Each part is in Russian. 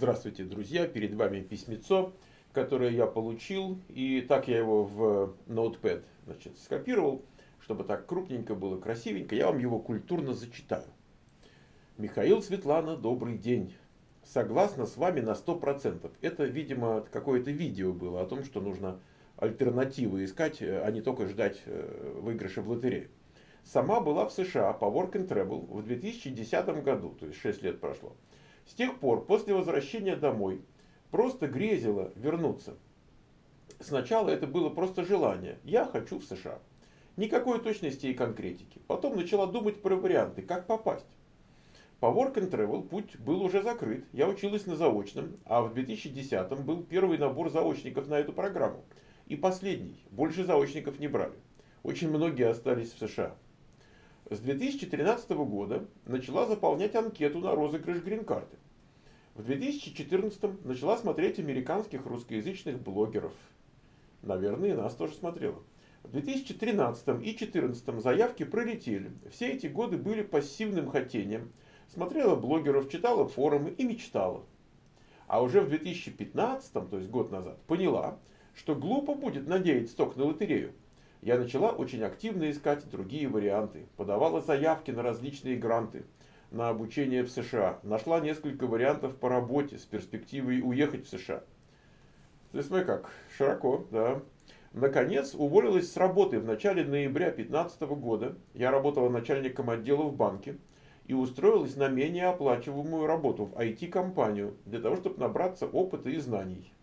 Здравствуйте, друзья! Перед вами письмецо, которое я получил. И так я его в Notepad, скопировал, чтобы так крупненько было, красивенько. Я вам его культурно зачитаю. Михаил, Светлана, добрый день. Согласна с вами на 100%. Это, видимо, какое-то видео было о том, что нужно альтернативы искать, а не только ждать выигрыша в лотерею. Сама была в США по Work and Travel в 2010 году, то есть 6 лет прошло. С тех пор, после возвращения домой, просто грезила вернуться. Сначала это было просто желание. Я хочу в США. Никакой точности и конкретики. Потом начала думать про варианты, как попасть. По Work and Travel путь был уже закрыт. Я училась на заочном, а в 2010 был первый набор заочников на эту программу. И последний. Больше заочников не брали. Очень многие остались в США. С 2013 года начала заполнять анкету на розыгрыш грин-карты. В 2014 начала смотреть американских русскоязычных блогеров. Наверное, и нас тоже смотрела. В 2013 и 2014 заявки пролетели. Все эти годы были пассивным хотением. Смотрела блогеров, читала форумы и мечтала. А уже в 2015, то есть год назад, поняла, что глупо будет надеяться только на лотерею. Я начала очень активно искать другие варианты. Подавала заявки на различные гранты на обучение в США. Нашла несколько вариантов по работе с перспективой уехать в США. То есть мы как, широко, да. Наконец уволилась с работы в начале ноября 2015 года. Я работала начальником отдела в банке и устроилась на менее оплачиваемую работу в IT-компанию для того, чтобы набраться опыта и знаний.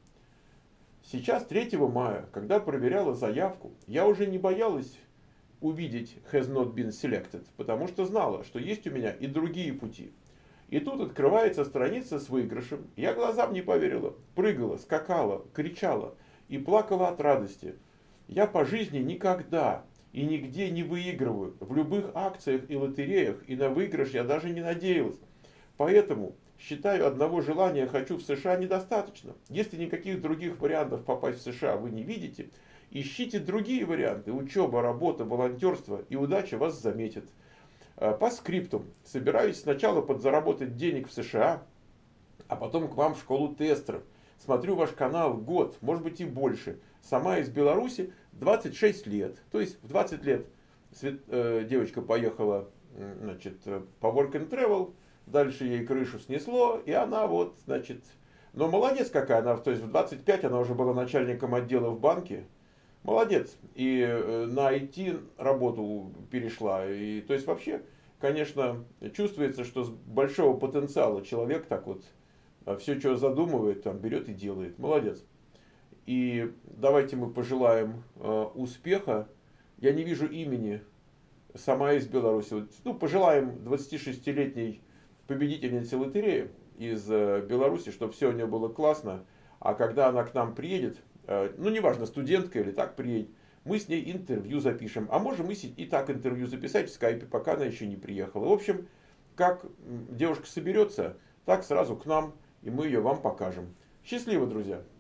Сейчас, 3 мая, когда проверяла заявку, я уже не боялась увидеть has not been selected, потому что знала, что есть у меня и другие пути. И тут открывается страница с выигрышем. Я глазам не поверила. Прыгала, скакала, кричала и плакала от радости. Я по жизни никогда и нигде не выигрываю. В любых акциях и лотереях и на выигрыш я даже не надеялась. Поэтому считаю, одного желания «хочу в США» недостаточно. Если никаких других вариантов попасть в США вы не видите, ищите другие варианты. Учеба, работа, волонтерство, и удача вас заметит. По скриптум. Собираюсь сначала подзаработать денег в США, а потом к вам в школу тестеров. Смотрю ваш канал год, может быть и больше. Сама из Беларуси, 26 лет. То есть в 20 лет девочка поехала по Work and Travel. Дальше ей крышу снесло, и она но молодец какая она, то есть в 25 она уже была начальником отдела в банке. Молодец. И на IT работу перешла. И, то есть вообще, конечно, чувствуется, что с большого потенциала человек так все, что задумывает, там берет и делает. Молодец. И давайте мы пожелаем успеха. Я не вижу имени, сама из Беларуси. Пожелаем 26-летней победительнице лотереи из Беларуси, чтобы все у нее было классно. А когда она к нам приедет, неважно, студентка или так приедет, мы с ней интервью запишем. А можем и так интервью записать в скайпе, пока она еще не приехала. В общем, как девушка соберется, так сразу к нам, и мы ее вам покажем. Счастливо, друзья!